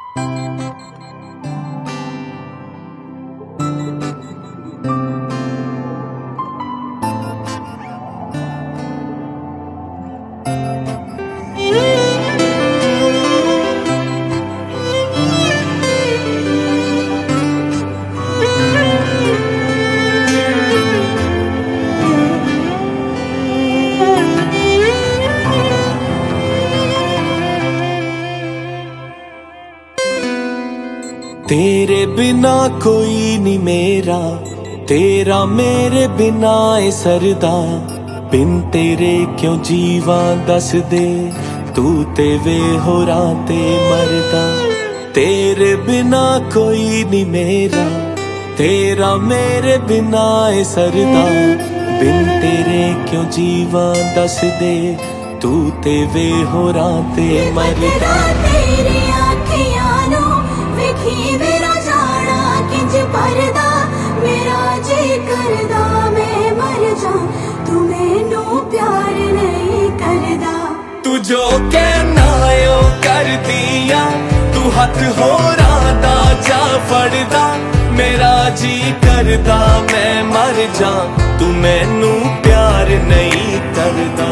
तेरे बिना कोई नहीं मेरा, तेरा मेरे बिना ए सरदा। बिन तेरे क्यों जीवा दस दे, तू ते वे होरां ते मरदा। तेरे बिना कोई नहीं मेरा, तेरा मेरे बिना ए सरदा। बिन तेरे क्यों जीवा दस दे, तू ते वे होरां ते मरदा। तेरी आँखियां नू वेखी मेरा जाना किंज परदा। मेरा जी करदा मैं मर जा, तू मैनू प्यार नहीं करदा। तू जो कहना ओ कर दिया, तू हथ होरां दा जा फड़दा। मेरा जी करदा मैं मर जा, तू मैनू प्यार नहीं करदा।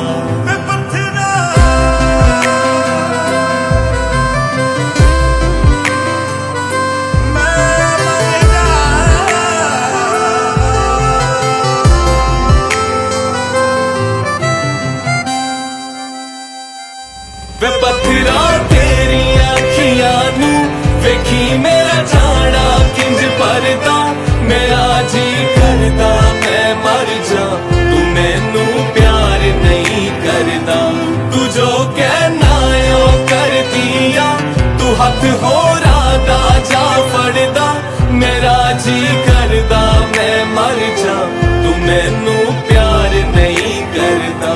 वे पत्थरा तेरी अखियां नू वेखी मेरा जाना किंज परदा। मेरा जी करदा मैं मर जा, तू मैनू प्यार नहीं करदा। तू जो कहना ओ कर दिया, तू हथ होरां दा जा फड़दा। मेरा जी करदा मैं मर जा, तू मैनू प्यार नहीं करदा।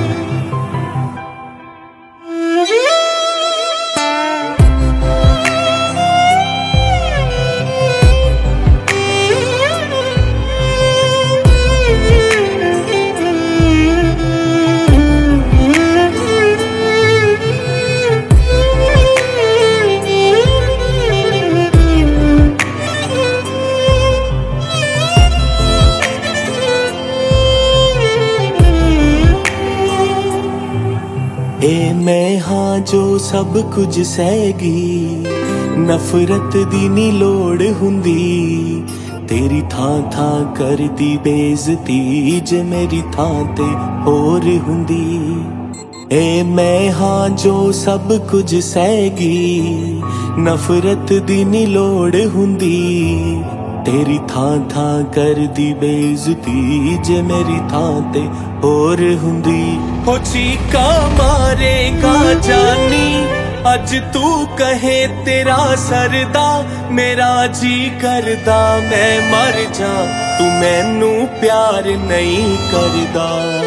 ए मैं हाँ जो सब कुछ सहगी, नफरत दी नी लोड़ हुंदी। तेरी थां थां करदी बेइज्जती, जे मेरी थां ते होर हुंदी। ए मैं हाँ जो सब कुछ सहगी, नफरत दी नी लोड़ हुंदी। तेरी थां थां करदी बेइज्जती, जे मेरी थां ते होर हुंदी। हो चीका मारेगा जानी, अज तू कहे तेरा सरदा। मेरा जी करदा मैं मर जा, तू मैनू प्यार नहीं करदा।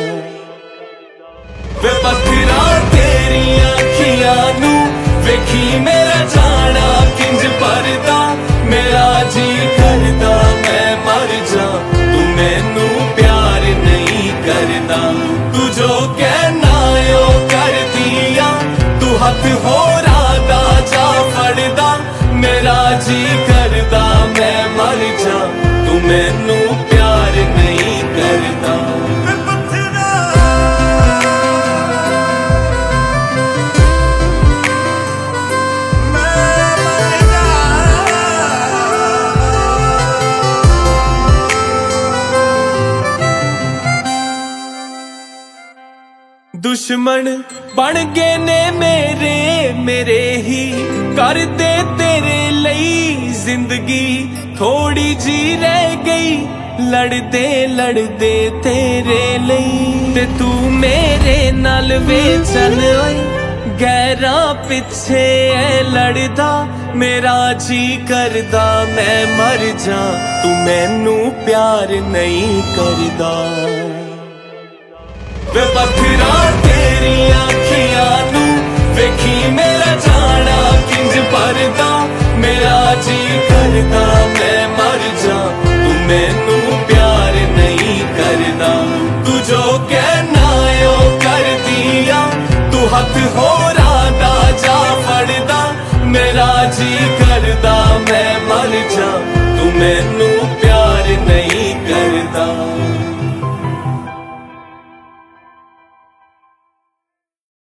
वे पत्थरा तेरी अखियां नू वेखी मेरा जाना किंज परदा। मेरा जी करदा मैं मर जा, तू मैनू प्यार नहीं करदा। तू जो कहना ओ कर दिया, तू हथ होरां दा जा फड़दा। मेरा जी करदा मैं मर जा, तू मैनू प्यार नहीं करदा। दुश्मन बन गए ने मेरे, मेरे ही कर दे तेरे लई जिंदगी। थोड़ी जी रह गई लड़दे लड़दे तेरे लई। ते तू मेरे नाल वे चल गैरा पिछे ऐ लड़दा। मेरा जी करदा मैं मर जा, तू मैनू प्यार नहीं करदा। वे पत्थरा तेरी अखियां नू वेखी मेरा जाना किंज परदा। मेरा जी करदा मैं मर जा, तू मैनू प्यार नहीं करदा। तू जो कहना ओ कर दिया, तू हथ होरां दा जा फड़दा। मेरा जी करदा मैं